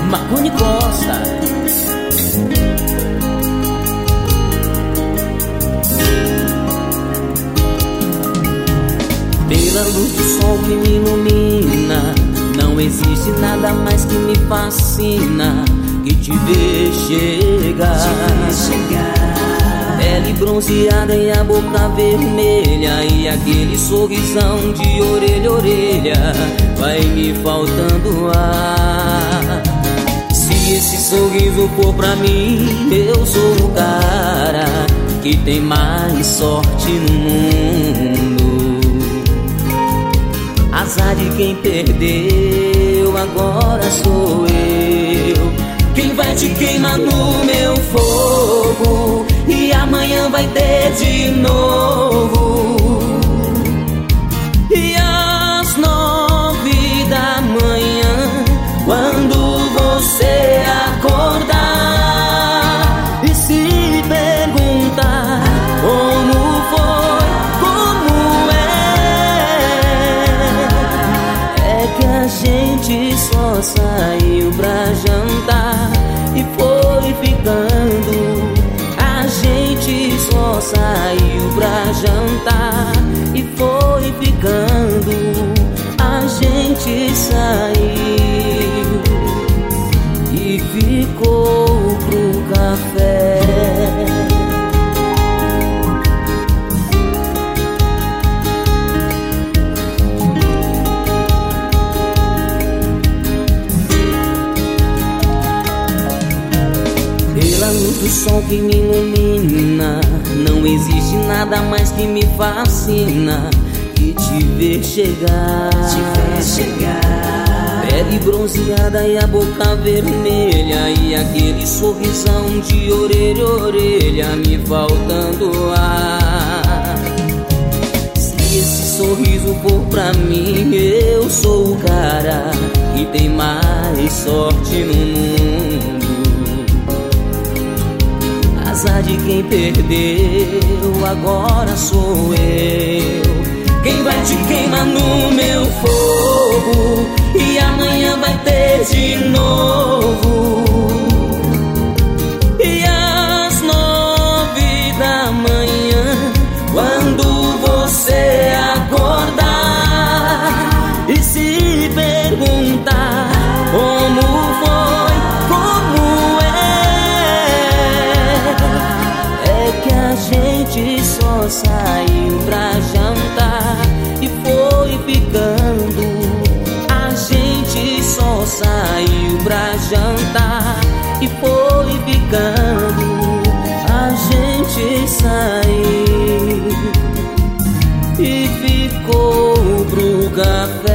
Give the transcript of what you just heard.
Marconi Costa. Pela luz do sol que me ilumina, não existe nada mais que me fascina que te ver chegar. Pele bronzeada e a boca vermelha, e aquele sorrisão de orelha a orelha, vai me faltando ar. Se esse sorriso for pra mim, eu sou o cara que tem mais sorte no mundo. Azar de quem perdeu, agora sou eu. Quem vai te queimar no meu fogo, e amanhã vai ter de novo. E às 9 da manhã, quando você acordar e se perguntar como foi, como é que a gente só saiu pra jantar e foi ficando. A gente só saiu pra jantar e foi ficando. A gente saiu e ficou pro café. Pela luz do sol que me ilumina, não existe nada mais que me fascina que te ver chegar. Pele bronzeada e a boca vermelha, e aquele sorrisão de orelha a orelha, me faltando ar. Se esse sorriso for pra mim, eu sou o cara que tem mais sorte no mundo. Azar de quem perdeu, agora sou eu. Quem vai te queimar no meu fogo, e amanhã vai ter de novo. E às 9 da manhã, quando você acordar e se perguntar como foi, como é que a gente só saiu pra jantar e foi ficando. A gente só saiu pra jantar e foi ficando. A gente saiu e ficou pro café.